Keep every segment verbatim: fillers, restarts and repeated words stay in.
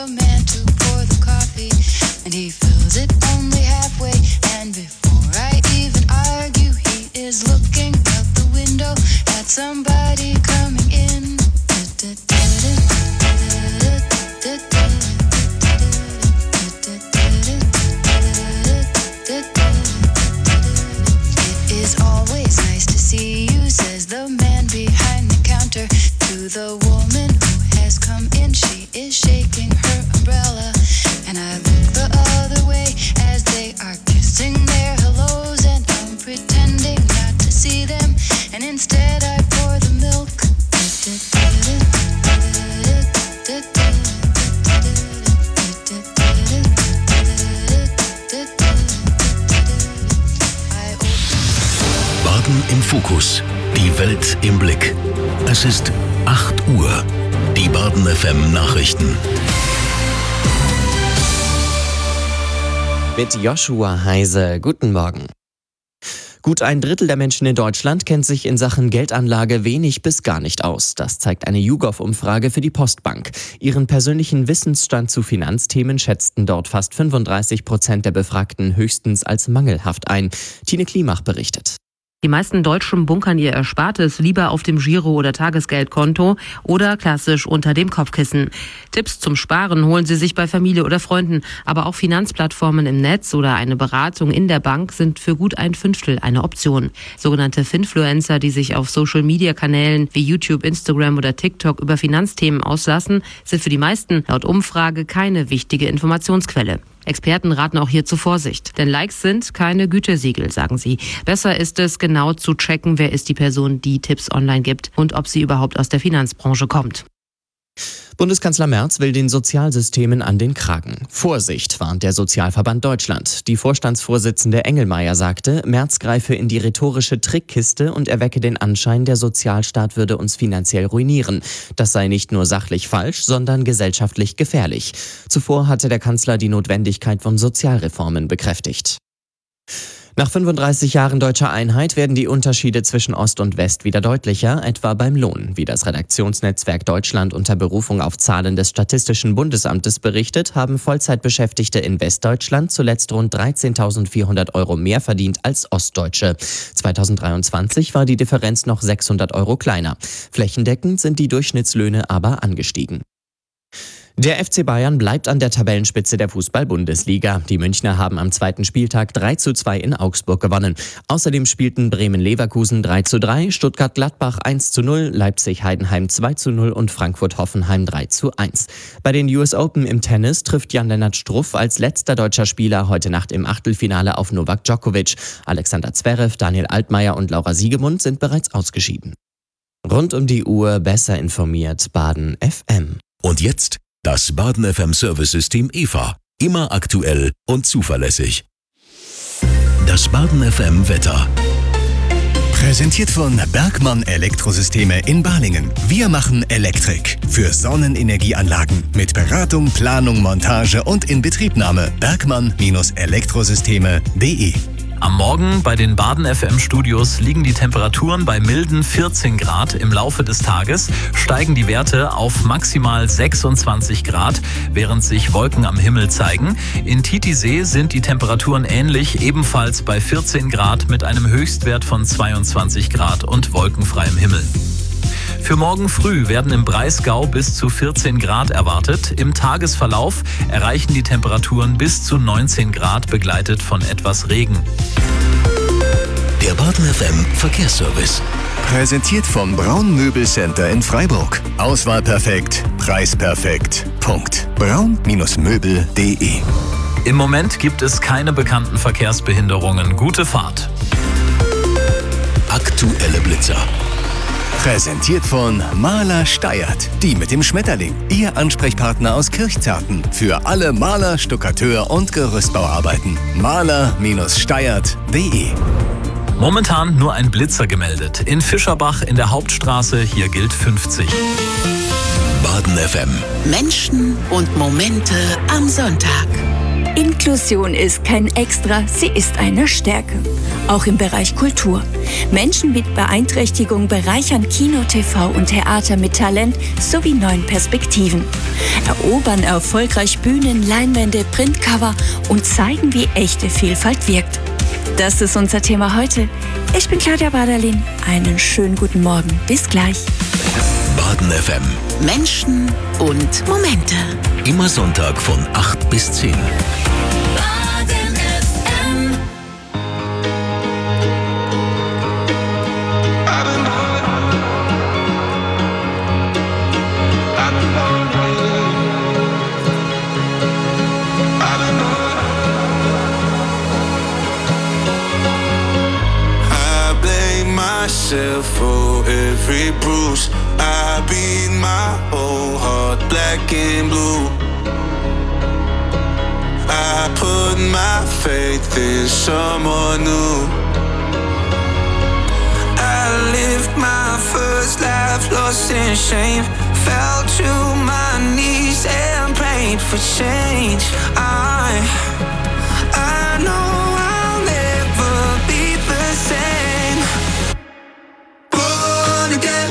the man to pour the coffee, and he fills it only halfway. And before I even argue, he is looking out the window at somebody coming in. It is always nice to see you, says the man behind the counter to the woman who has come in. She is shaking her umbrella, and I look the other way as they are kissing their hellos, and I'm pretending not to see them, and instead I pour the milk. Baden im Fokus. Die Welt im Blick. Es ist acht Uhr. Die Baden F M Nachrichten. Mit Joshua Heise. Guten Morgen. Gut ein Drittel der Menschen in Deutschland kennt sich in Sachen Geldanlage wenig bis gar nicht aus. Das zeigt eine YouGov-Umfrage für die Postbank. Ihren persönlichen Wissensstand zu Finanzthemen schätzten dort fast fünfunddreißig Prozent der Befragten höchstens als mangelhaft ein. Tine Klimach berichtet. Die meisten Deutschen bunkern ihr Erspartes lieber auf dem Giro- oder Tagesgeldkonto oder klassisch unter dem Kopfkissen. Tipps zum Sparen holen sie sich bei Familie oder Freunden, aber auch Finanzplattformen im Netz oder eine Beratung in der Bank sind für gut ein Fünftel eine Option. Sogenannte Finfluencer, die sich auf Social-Media-Kanälen wie YouTube, Instagram oder TikTok über Finanzthemen auslassen, sind für die meisten laut Umfrage keine wichtige Informationsquelle. Experten raten auch hier zur Vorsicht, denn Likes sind keine Gütesiegel, sagen sie. Besser ist es, genau zu checken, wer ist die Person, die Tipps online gibt und ob sie überhaupt aus der Finanzbranche kommt. Bundeskanzler Merz will den Sozialsystemen an den Kragen. Vorsicht, warnt der Sozialverband Deutschland. Die Vorstandsvorsitzende Engelmeier sagte, Merz greife in die rhetorische Trickkiste und erwecke den Anschein, der Sozialstaat würde uns finanziell ruinieren. Das sei nicht nur sachlich falsch, sondern gesellschaftlich gefährlich. Zuvor hatte der Kanzler die Notwendigkeit von Sozialreformen bekräftigt. Nach fünfunddreißig Jahren deutscher Einheit werden die Unterschiede zwischen Ost und West wieder deutlicher, etwa beim Lohn. Wie das Redaktionsnetzwerk Deutschland unter Berufung auf Zahlen des Statistischen Bundesamtes berichtet, haben Vollzeitbeschäftigte in Westdeutschland zuletzt rund dreizehntausendvierhundert Euro mehr verdient als Ostdeutsche. zweitausenddreiundzwanzig war die Differenz noch sechshundert Euro kleiner. Flächendeckend sind die Durchschnittslöhne aber angestiegen. Der F C Bayern bleibt an der Tabellenspitze der Fußball-Bundesliga. Die Münchner haben am zweiten Spieltag drei zu zwei in Augsburg gewonnen. Außerdem spielten Bremen-Leverkusen drei zu drei, Stuttgart-Gladbach eins zu null, Leipzig-Heidenheim zwei zu null und Frankfurt-Hoffenheim drei zu eins. Bei den U S Open im Tennis trifft Jan-Lennart Struff als letzter deutscher Spieler heute Nacht im Achtelfinale auf Novak Djokovic. Alexander Zverev, Daniel Altmaier und Laura Siegemund sind bereits ausgeschieden. Rund um die Uhr besser informiert Baden F M. Und jetzt das Baden F M Service-System E V A. Immer aktuell und zuverlässig. Das Baden F M Wetter. Präsentiert von Bergmann Elektrosysteme in Balingen. Wir machen Elektrik für Sonnenenergieanlagen mit Beratung, Planung, Montage und Inbetriebnahme. Bergmann Elektrosysteme punkt de. Am Morgen bei den Baden F M Studios liegen die Temperaturen bei milden vierzehn Grad. Im Laufe des Tages steigen die Werte auf maximal sechsundzwanzig Grad, während sich Wolken am Himmel zeigen. In Titisee sind die Temperaturen ähnlich, ebenfalls bei vierzehn Grad mit einem Höchstwert von zweiundzwanzig Grad und wolkenfreiem Himmel. Für morgen früh werden im Breisgau bis zu vierzehn Grad erwartet. Im Tagesverlauf erreichen die Temperaturen bis zu neunzehn Grad, begleitet von etwas Regen. Der Baden F M Verkehrsservice. Präsentiert vom Braun Möbelcenter in Freiburg. Auswahl perfekt, Preis perfekt. Punkt. braun Möbel punkt de. Im Moment gibt es keine bekannten Verkehrsbehinderungen. Gute Fahrt. Aktuelle Blitzer. Präsentiert von Maler Steyert, die mit dem Schmetterling. Ihr Ansprechpartner aus Kirchzarten für alle Maler, Stuckateur und Gerüstbauarbeiten. Maler Steyert punkt de. Momentan nur ein Blitzer gemeldet. In Fischerbach in der Hauptstraße, hier gilt fünfzig. Baden F M. Menschen und Momente am Sonntag. Inklusion ist kein Extra, sie ist eine Stärke. Auch im Bereich Kultur. Menschen mit Beeinträchtigung bereichern Kino, T V und Theater mit Talent sowie neuen Perspektiven. Erobern erfolgreich Bühnen, Leinwände, Printcover und zeigen, wie echte Vielfalt wirkt. Das ist unser Thema heute. Ich bin Claudia Baderlin. Einen schönen guten Morgen. Bis gleich. Baden F M. Menschen und Momente. Immer Sonntag von acht bis zehn. Baden F M. I blame myself for every bruise. I beat my whole heart black and blue. I put my faith in someone new. I lived my first life lost in shame. Fell to my knees and prayed for change. I, I know I'll never be the same. Born again.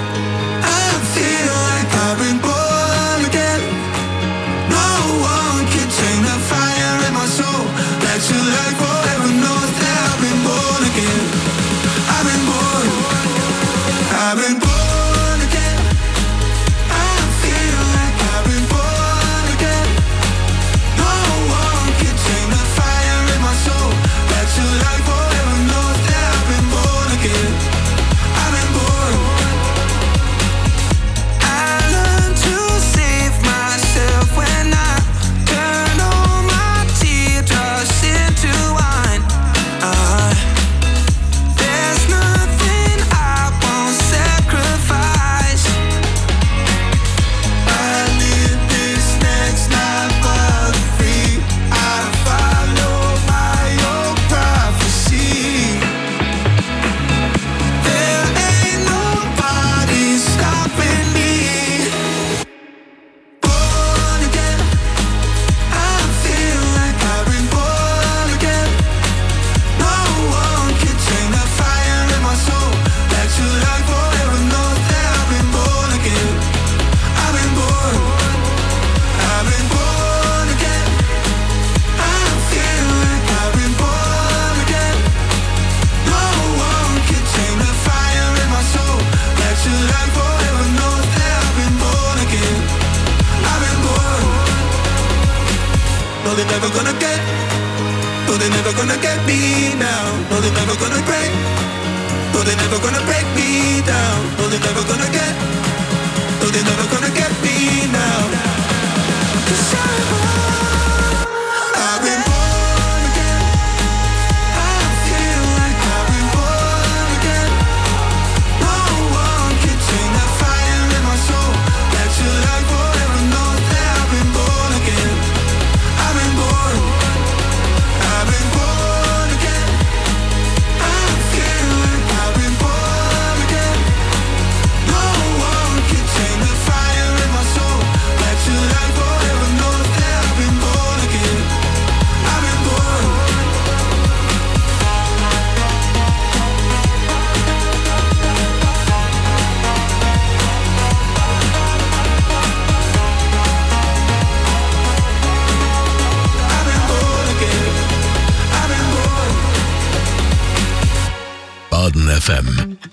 I've been born again. No one can tame the fire in my soul. Let your light forever know that I've been born again. I've been born. I've been born again. I feel like I've been born again. No one can tame the fire in my soul. Let your light forever know that I've been born again. I've been born. When I turn all my teardrops into wine, uh, there's nothing I won't sacrifice. I live this next life for free. I follow my own prophecy. There ain't nobody stopping me. No, they're never gonna get, no, they're never gonna get me now. No, they're never gonna break, no, they're never gonna break me down. No, they're never gonna get, no, they're never gonna get me now. 'Cause I'm born, I've been born again. I feel like I've been born again. No one can tame the fire in my soul. Let your light forever know that I've been born again. I've been born, I've been born again. I feel like I've been born again. No one can tame the fire in my soul. Let your light forever know that I've been born again. I've been born. I've been born again. I've been born. Baden F M.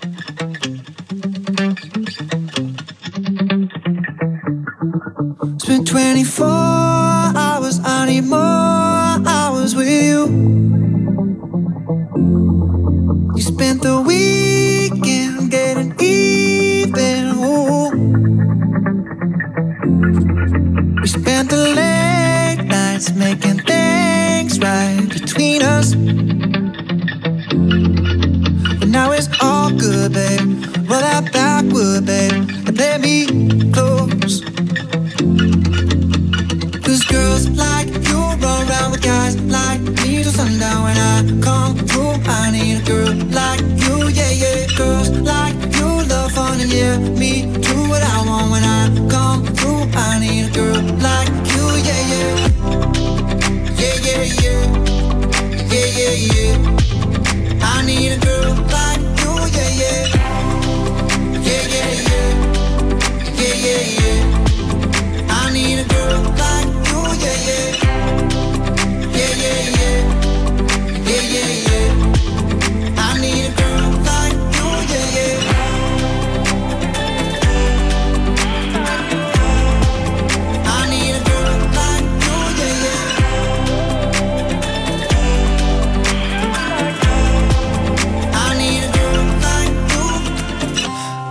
Spent twenty-four hours, I need more hours with you. You spent the weekend getting even. Ooh. We spent the late nights making things right between us. But now it's all good, babe. Roll that backward, babe, and play me close. 'Cause girls like you run around with guys like me till sundown. When I come through, I need a girl like you, yeah, yeah. Girls like you love fun and yeah, me do what I want. When I come through, I need a girl like you, yeah, yeah.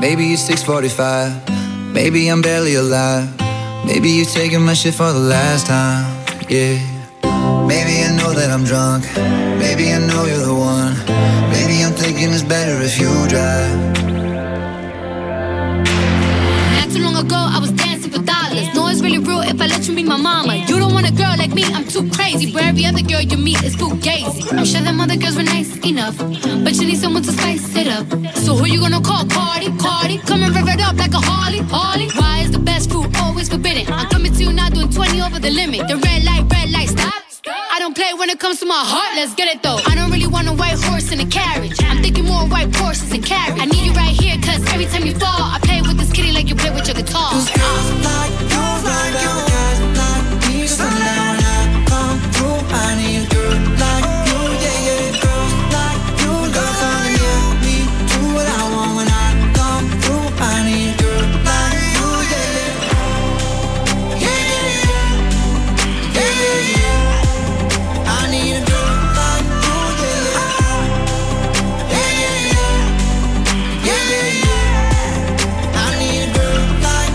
maybe it's six forty-five. Maybe I'm barely alive. Maybe you're taking my shit for the last time, yeah. Maybe I know that I'm drunk. Maybe I know you're the one. Maybe I'm thinking it's better if you drive. Not too long ago, I was dancing for dollars. No, it's really real if I let you be my mama. You don't want a girl like me, I'm too crazy. Where every other girl you meet is fugazi. I'm sure them other girls were nice enough, but you need someone to spice it up. So who you gonna call? Cardi, Cardi. Come and rev it up like a Harley, Harley. Why is the best food always forbidden? I'm coming to you now doing twenty over the limit. The red light, red light, stop. I don't play when it comes to my heart, let's get it though. I don't really want a white horse in a carriage. I'm thinking more white horses and carriage. I need you right here, cause every time you fall, I play with this kitty like you play with your guitar. Cause girls like you, like you, guys like me. Sundown when I come through, I need a girl like you, yeah, yeah. Girls like you, love fun, yeah. Me, do what I want when I come through, I need a girl like you, yeah, yeah. Yeah, yeah, yeah. Yeah, yeah, yeah. I need a girl like you, yeah, yeah. Yeah, yeah, yeah. Yeah, yeah, yeah. I need a girl like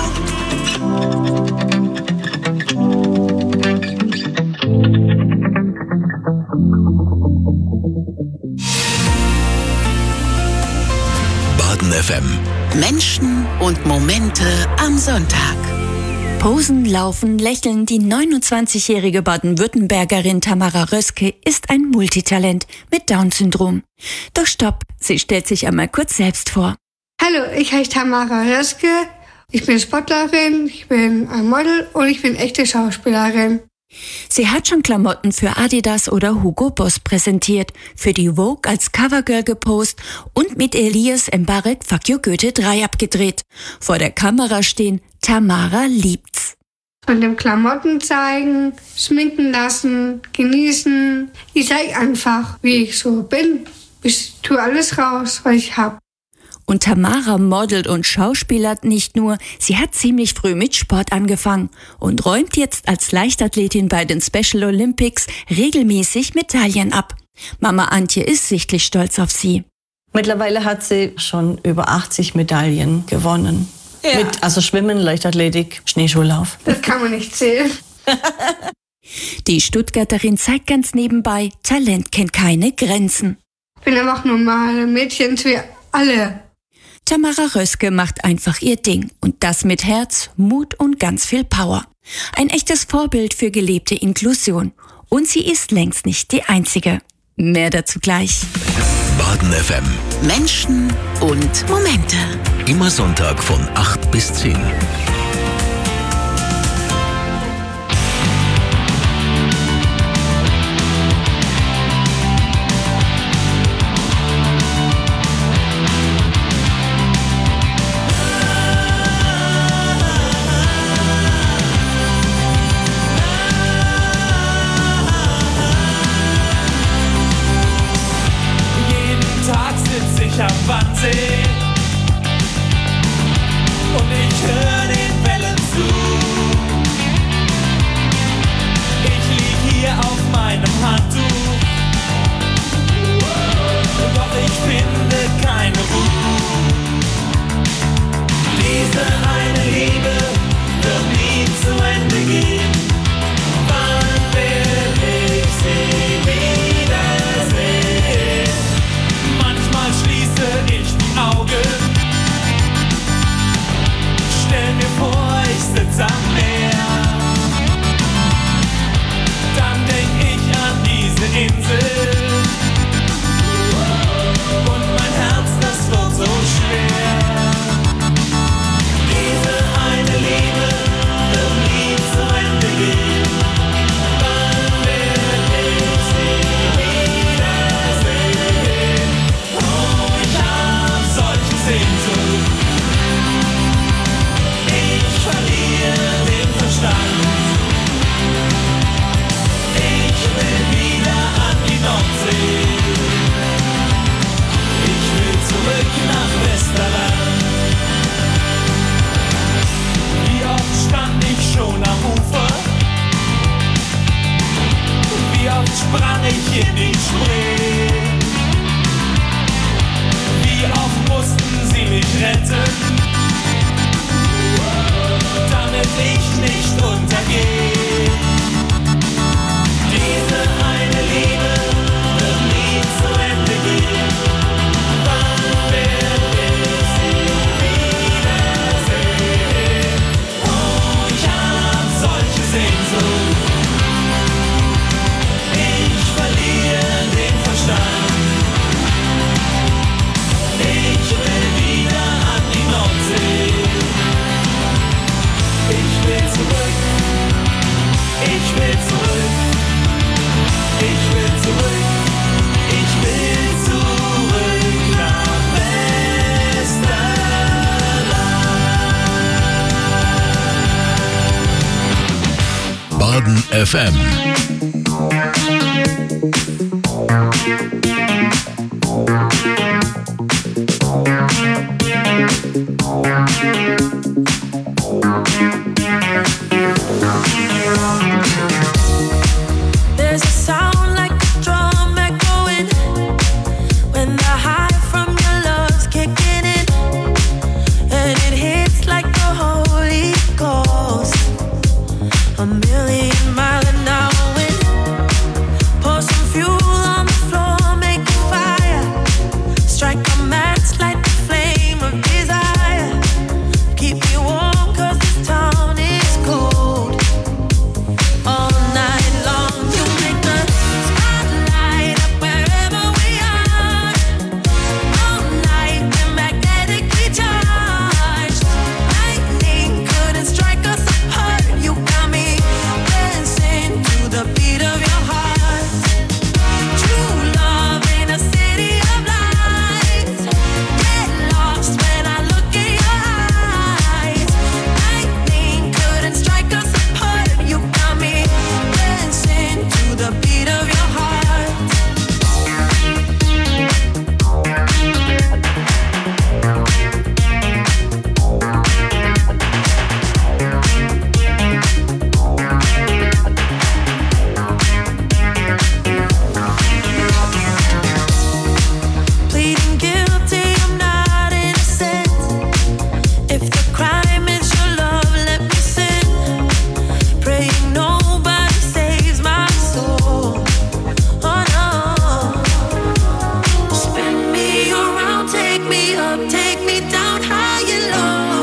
Baden F M. Menschen und Momente am Sonntag. Posen, laufen, lächeln, die neunundzwanzigjährige Baden-Württembergerin Tamara Röske ist ein Multitalent mit Down-Syndrom. Doch stopp, sie stellt sich einmal kurz selbst vor. Hallo, ich heiße Tamara Röske, ich bin Sportlerin, ich bin ein Model und ich bin echte Schauspielerin. Sie hat schon Klamotten für Adidas oder Hugo Boss präsentiert, für die Vogue als Covergirl gepostet und mit Elias Mbarek Fuck You Goethe drei abgedreht. Vor der Kamera stehen, Tamara liebt's. Von dem Klamotten zeigen, schminken lassen, genießen. Ich zeige einfach, wie ich so bin. Ich tue alles raus, was ich hab. Und Tamara modelt und schauspielert nicht nur, sie hat ziemlich früh mit Sport angefangen und räumt jetzt als Leichtathletin bei den Special Olympics regelmäßig Medaillen ab. Mama Antje ist sichtlich stolz auf sie. Mittlerweile hat sie schon über achtzig Medaillen gewonnen. Ja. Mit, also Schwimmen, Leichtathletik, Schneeschuhlauf. Das kann man nicht zählen. Die Stuttgarterin zeigt ganz nebenbei, Talent kennt keine Grenzen. Ich bin einfach normale Mädchen wie alle. Tamara Röske macht einfach ihr Ding und das mit Herz, Mut und ganz viel Power. Ein echtes Vorbild für gelebte Inklusion. Und sie ist längst nicht die Einzige. Mehr dazu gleich. Baden F M. Menschen und Momente. Immer Sonntag von acht bis zehn. Am Wannsee und ich höre den Wellen zu. Ich lieg hier auf meinem Handtuch, doch ich finde keine Ruhe. Diese eine Liebe wird nie zu Ende gehen. Wann will ich sie wiedersehen? Manchmal schließe ich die Augen, stell mir vor, ich sitz am Meer. Dann denk ich an diese Insel und mein Herz, das wird so schwer. Diese eine Liebe wird nie zu Ende gehen. Wann will ich sie wiedersehen? Oh, ich hab solche Sehnsucht. Ich verliere den Verstand. Ich will wieder an die Nordsee. Ich will zurück nach Westerland. Wie oft stand ich schon am Ufer? Wie oft sprang ich in die Spree? Wie oft mussten sie mich retten? will zurück, ich will zurück, ich will zurück nach Westerland. Baden F M. There's a sound like a drum echoing when the high from your love's kicking in, and it hits like the Holy Ghost. A million mile an hour wind. Pour some fuel on the floor, make a fire. Strike a match, light the flame of desire. Keep me warm 'cause this town is cold. All night long you make the spotlight up wherever we are. All night we're magnetically charged. Lightning couldn't strike us apart. You got me dancing to the beat of your heart. True love in a city of lights. Get lost when I look in your eyes. Lightning couldn't strike us apart. You got me dancing to the beat of your heart. Pleading guilty, I'm not innocent. If the crime is your love, let me sin. Praying nobody saves my soul. Oh no. Spin me around, take me up, take me down high and low.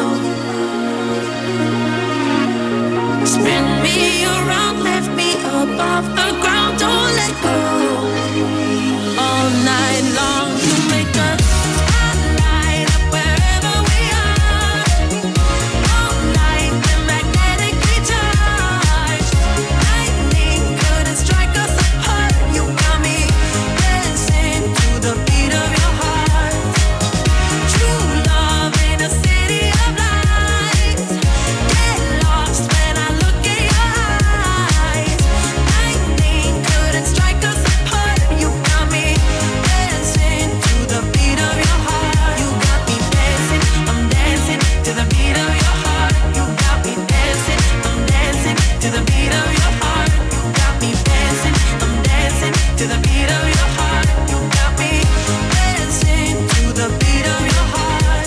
Spin me around, lift me up off the ground, don't let go. All night long you make a spotlight up wherever we are. All night we're magnetically charged. Lightning couldn't strike us apart. You got me dancing to the beat of your heart. True love in a city of lights. Get lost when I look in your eyes. Lightning couldn't strike us apart. You got me dancing to the beat of your heart. You got me dancing, I'm dancing to the beat of your heart. You got me dancing, I'm dancing to the beat of your heart. You got me dancing, I'm dancing to the beat of your heart. You got me dancing to the beat of your heart.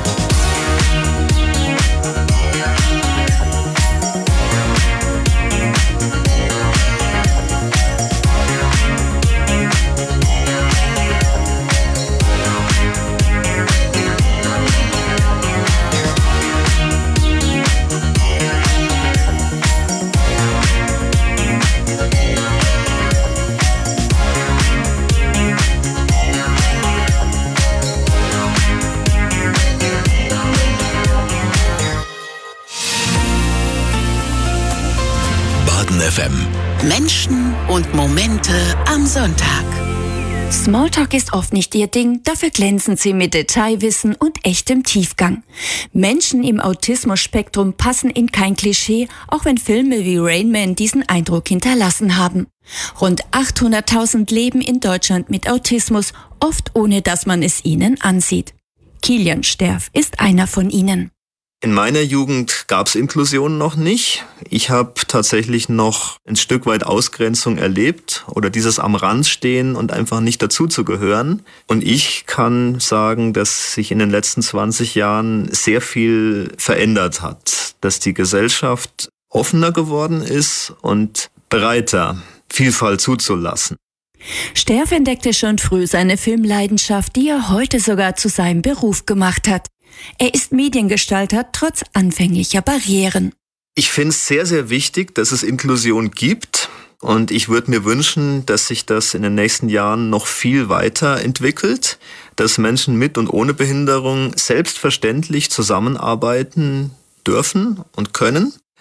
Baden F M. Menschen und Momente am Sonntag. Smalltalk ist oft nicht ihr Ding, dafür glänzen sie mit Detailwissen und echtem Tiefgang. Menschen im Autismus-Spektrum passen in kein Klischee, auch wenn Filme wie Rain Man diesen Eindruck hinterlassen haben. Rund achthunderttausend leben in Deutschland mit Autismus, oft ohne dass man es ihnen ansieht. Kilian Sterf ist einer von ihnen. In meiner Jugend gab es Inklusion noch nicht. Ich habe tatsächlich noch ein Stück weit Ausgrenzung erlebt oder dieses am Rand stehen und einfach nicht dazuzugehören. Und ich kann sagen, dass sich in den letzten zwanzig Jahren sehr viel verändert hat. Dass die Gesellschaft offener geworden ist und bereiter, Vielfalt zuzulassen. Sterf entdeckte schon früh seine Filmleidenschaft, die er heute sogar zu seinem Beruf gemacht hat. Er ist Mediengestalter trotz anfänglicher Barrieren. Ich finde es sehr, sehr wichtig, dass es Inklusion gibt. Und ich würde mir wünschen, dass sich das in den nächsten Jahren noch viel weiter entwickelt, dass Menschen mit und ohne Behinderung selbstverständlich zusammenarbeiten dürfen und können.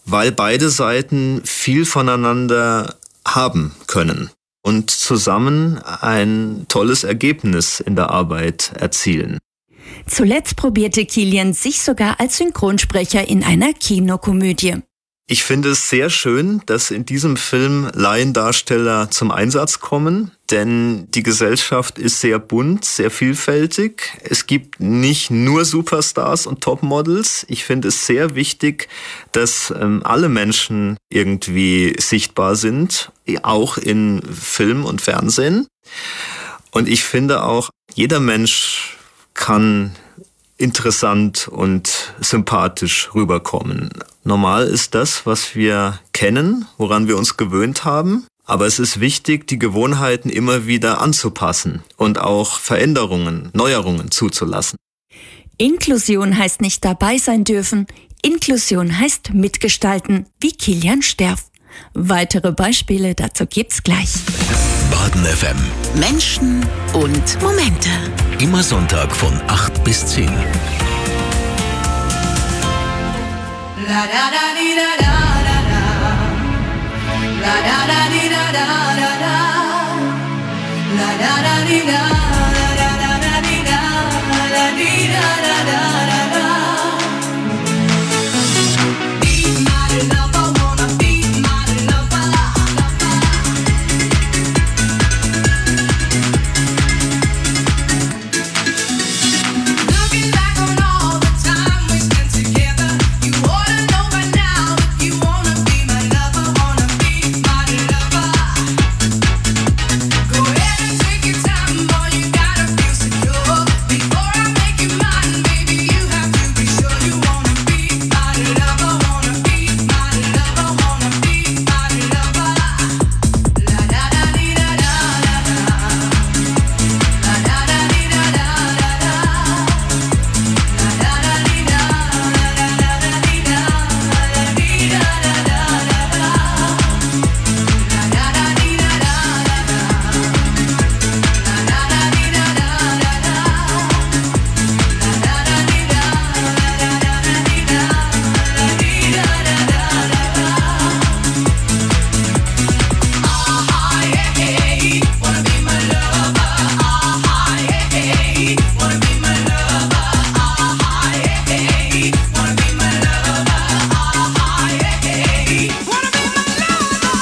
weil beide Seiten viel voneinander haben können und zusammen ein tolles Ergebnis in der Arbeit erzielen. Zuletzt probierte Kilian sich sogar als Synchronsprecher in einer Kinokomödie. Ich finde es sehr schön, dass in diesem Film Laiendarsteller zum Einsatz kommen, denn die Gesellschaft ist sehr bunt, sehr vielfältig. Es gibt nicht nur Superstars und Topmodels. Ich finde es sehr wichtig, dass ähm, alle Menschen irgendwie sichtbar sind, auch in Film und Fernsehen. Und ich finde auch, jeder Mensch kann interessant und sympathisch rüberkommen. Normal ist das, was wir kennen, woran wir uns gewöhnt haben. Aber es ist wichtig, die Gewohnheiten immer wieder anzupassen und auch Veränderungen, Neuerungen zuzulassen. Inklusion heißt nicht dabei sein dürfen. Inklusion heißt mitgestalten, wie Kilian Sterf. Weitere Beispiele dazu gibt's gleich. Baden F M. Menschen und Momente. Immer Sonntag von acht bis zehn. La da da di da da da da. La da da di da da da da. La da da di da da da da di da da di da da da da da. Be my lover, wanna be my lover. Looking back on all the time we spent together, you ought to know by now if you wanna be my lover, wanna be my lover. Go ahead and take your time, boy, you gotta feel secure. Before I make you mine, baby, you have to be sure you wanna be my lover, wanna be my lover, wanna be my lover. La da da di da da da da. La da da di da da da da. La da da di da da da da di da da di da da da da da. La da da di da da da da. La da da di da da da da. La da da di da da da di da di da da da da. Ah yeah, hey, wanna be my lover. Ah yeah, hey, wanna be my lover. Ah yeah, hey, wanna be my lover. Ah yeah, hey, wanna be my lover.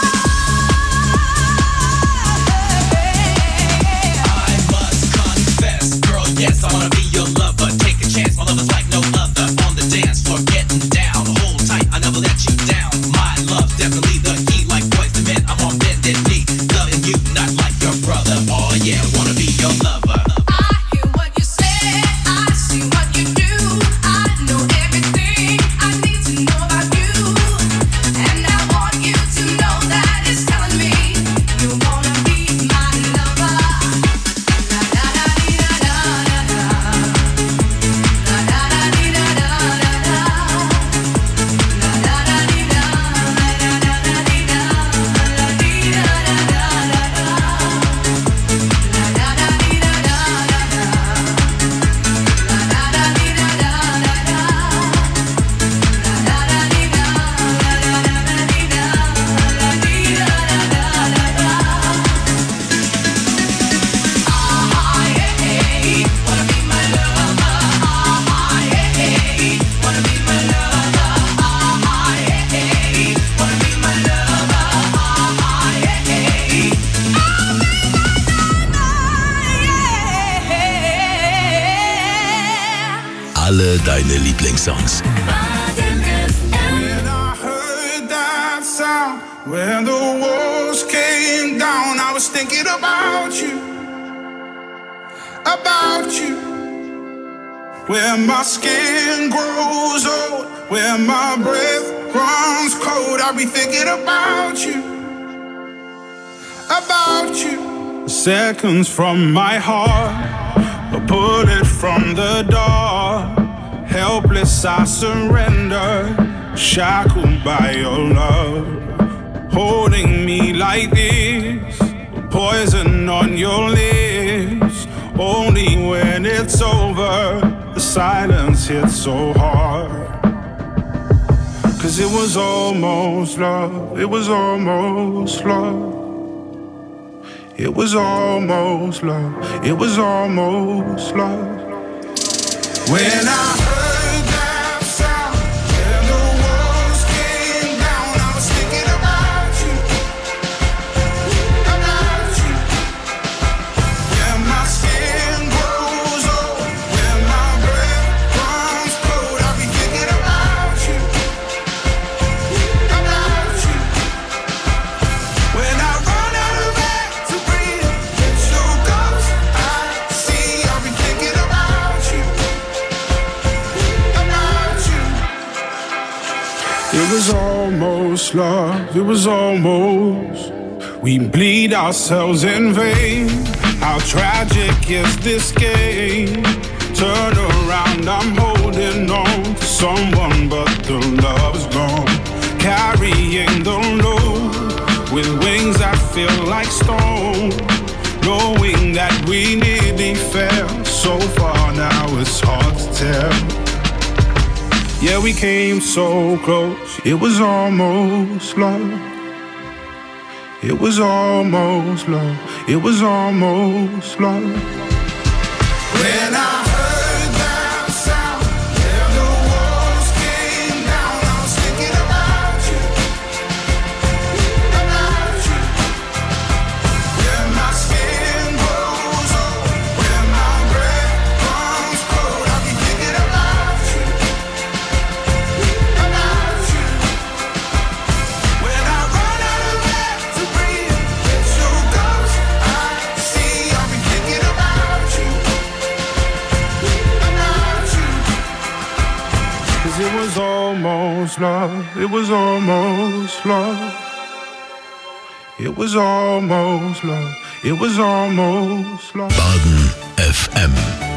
I must confess, girl, yes, I wanna be your lover. Take a chance, my lover's like no other. On the dance floor, getting down, hold tight, I never let you down. My love's definitely the key, like boys to men, I'm on bended knee, loving you, not like your brother. Oh yeah, wanna be your lover. I hear what you say, I see what you do. I know everything I need to know about you, and I want you to know that it's telling me you wanna be my lover. La da da di da da da da. La da da di da da da da. La da da di da da da da di da da di da da da da da. La da da di da da da da. La da da di da da da da. La da da di da da da di da da da da. Ah yeah, hey, wanna be my lover. Ah yeah, hey, wanna be my lover. Ah yeah, hey, wanna be my lover. Ah yeah, hey, I'll be Alle deine Lieblingssongs. When I heard that sound, when the walls came down, I was thinking about you, about you. Where my skin grows old, where my breath runs cold, I'll be thinking about you, about you. Seconds from my heart, a bullet from the dark. Helpless I surrender, shackled by your love. Holding me like this, poison on your lips. Only when it's over, the silence hits so hard. 'Cause it was almost love, it was almost love. It was almost love, it was almost love. When I heard that sound and the walls came down, I was thinking about you, about you. When my skin grows old, when my breath runs cold, I'll be thinking about you, about you. When I run out of air to breathe, it's your ghost I see, I'll be thinking about you, about you. It was almost love, it was almost. We bleed ourselves in vain. How tragic is this game? Turn around, I'm holding on to someone, but the love is gone. Carrying the load with wings that feel like stone. Knowing that we nearly fell so far, now it's hard to tell. Yeah, we came so close, it was almost love. It was almost love, it was almost love. When I heard that sound and the walls came down, I was thinking about you, about you. When my skin grows old, when my breath comes cold, I'll be thinking about you, about you. When I run out of air to breathe, it's your ghost I see, I'll be thinking about you, about you. 'Cause it was almost love, it was almost love. It was almost love, it was almost love. Baden F M.